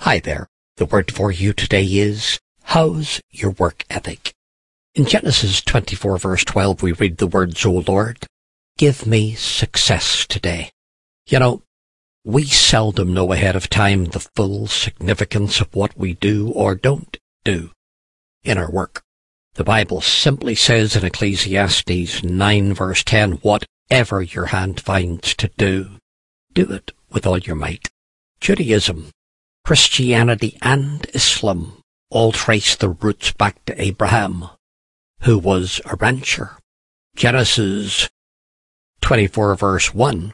Hi there. The word for you today is, how's your work ethic? In Genesis 24 verse 12 we read the words, O Lord, give me success today. You know, we seldom know ahead of time the full significance of what we do or don't do in our work. The Bible simply says in Ecclesiastes 9 verse 10, whatever your hand finds to do it with all your might. Judaism, Christianity and Islam all trace their roots back to Abraham, who was a rancher. Genesis 24 verse 1,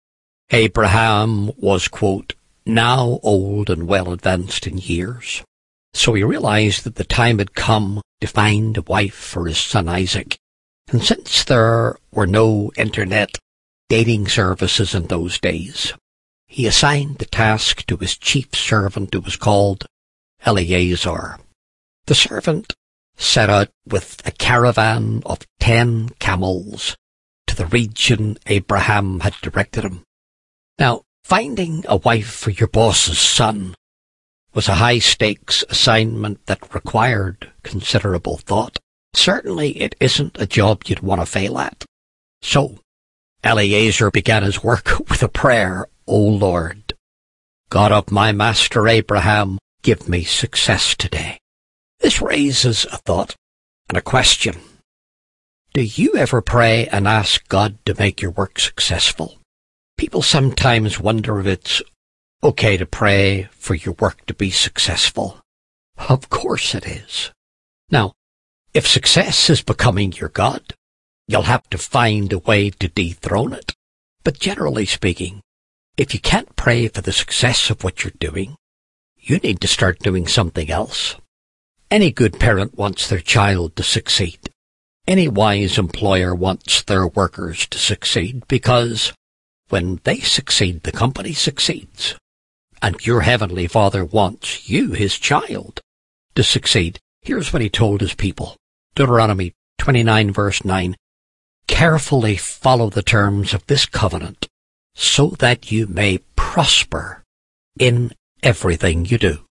Abraham was, quote, now old and well advanced in years. So he realized that the time had come to find a wife for his son Isaac. And since there were no internet dating services in those days, he assigned the task to his chief servant, who was called Eliezer. The servant set out with a caravan of 10 camels to the region Abraham had directed him. Now, finding a wife for your boss's son was a high-stakes assignment that required considerable thought. Certainly it isn't a job you'd want to fail at. So, Eliezer began his work with a prayer, O Lord, God of my master Abraham, give me success today. This raises a thought and a question. Do you ever pray and ask God to make your work successful? People sometimes wonder if it's okay to pray for your work to be successful. Of course it is. Now, if success is becoming your God, you'll have to find a way to dethrone it. But generally speaking, if you can't pray for the success of what you're doing, you need to start doing something else. Any good parent wants their child to succeed. Any wise employer wants their workers to succeed, because when they succeed, the company succeeds. And your heavenly Father wants you, his child, to succeed. Here's what he told his people. Deuteronomy 29 verse 9. Carefully follow the terms of this covenant, so that you may prosper in everything you do.